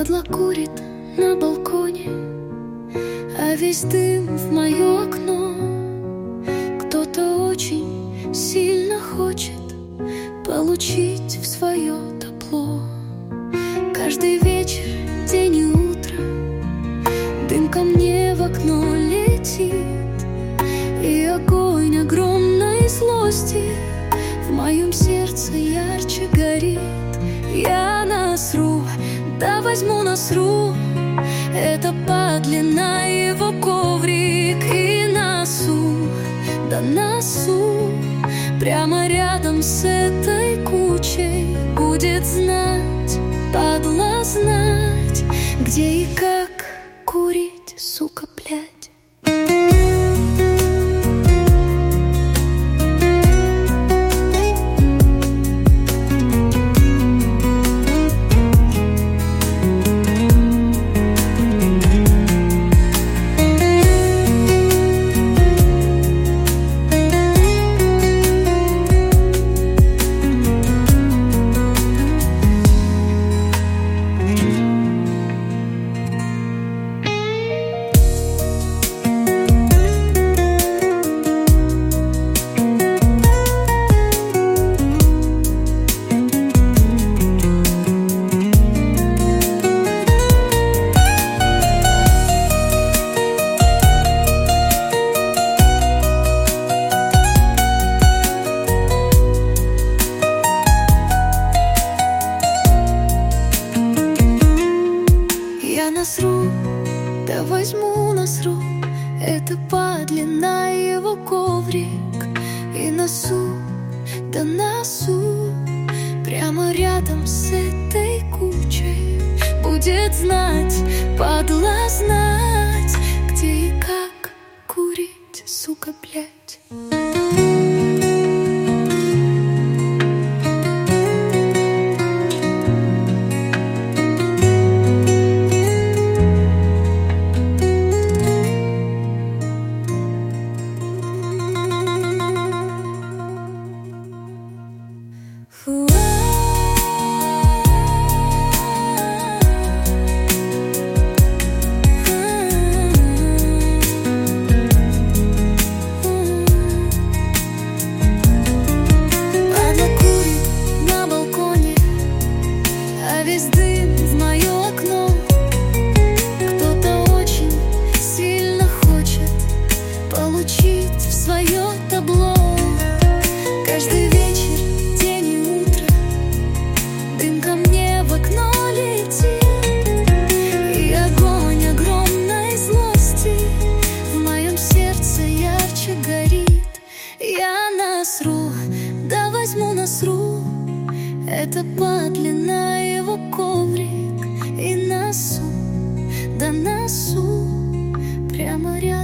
Падла курит на балконе, а весь дым в мое окно. Кто-то очень сильно хочет получить в свое тепло. Каждый вечер, день и утро дым ко мне в окно летит, и огонь огромной злости в моем сердце ярче горит. Я насру, да возьму насру, это подлинно его коврик. И носу, да носу, прямо рядом с этой кучей. Будет знать, падла знать, где и как курить, сука, блядь. Насру, да возьму насру, это подлинно его коврик. И носу, да носу, прямо рядом с этой кучей. Будет знать, падла знать, где и как курить, сука, блядь. Весь дым в мое окно. Кто-то очень сильно хочет получить в свое табло. Каждый вечер, день и утро дым ко мне в окно летит, и огонь огромной злости в моем сердце ярче горит. Я насру, да возьму насру, это подлинно его коврик. И носу, да носу, прямо рядом